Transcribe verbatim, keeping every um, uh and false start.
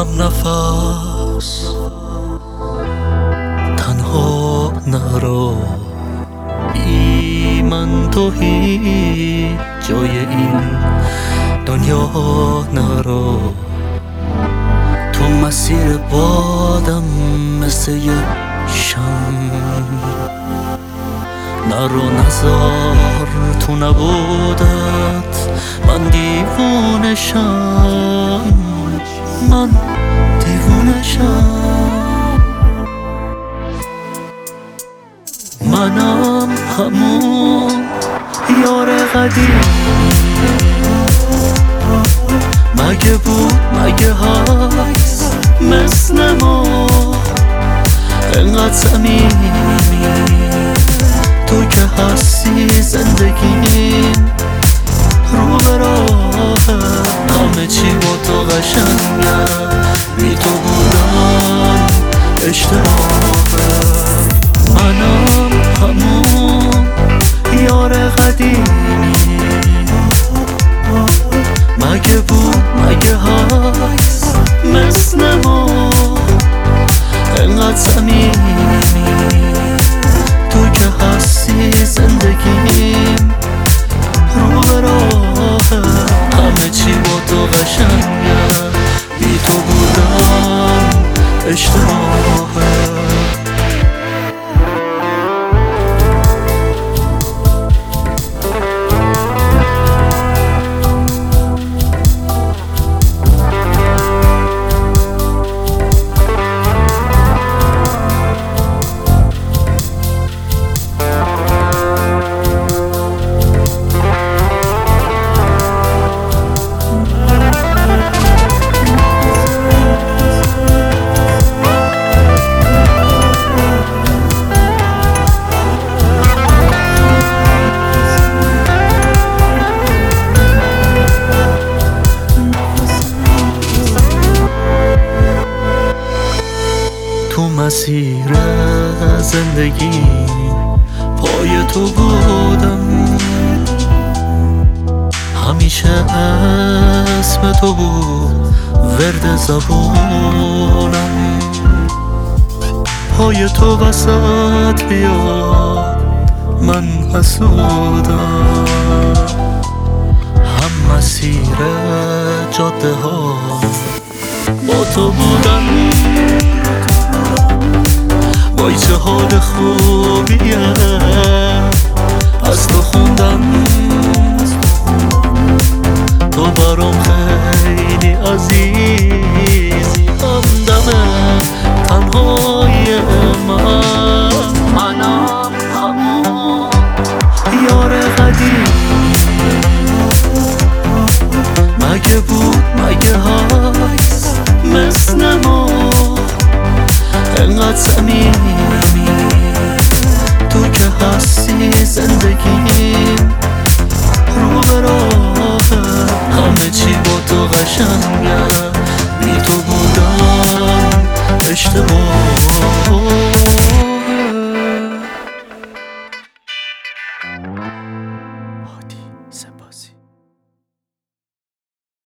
هم نفس تنها نرو، بی من تو هیچ جای این دنیا نرو. تو مسیر بادم مثل یه شم، نرو نزار تو نبودت من دیوونشم، من دیوونشم. منم همون یار قدیم، مگه بود مگه هست مثل ما انقدر صمیمی؟ تو که هستی زندگیم، رو به راهه همه چی با تو قشنگه، بی تو بودن اشتباهه. منم همون یار قدیمی، مگه بود مگه هست مثل ما انقدر صمیمی؟ تو که هستی زندگیم، رو به راهه همه چی با تو قشنگه، بی تو بودن اشتباهه. تو مسیر زندگی پای تو بودم، همیشه اسم تو بود ورد زبونم. پای تو وسط بیاد من حسودم، هم مسیر جاده ها با تو بودم. وای چه حال خوبیه از تو خوندم، تو برام خیلی عزیزی، همدم تنهای من. منم همون یار قدیم، مگه بود مگه هست مثل ما انقدر صمیمی؟ تو که هستی زندگیم، رو به راهه همه چی با تو قشنگه، بی تو بودن اشتباه.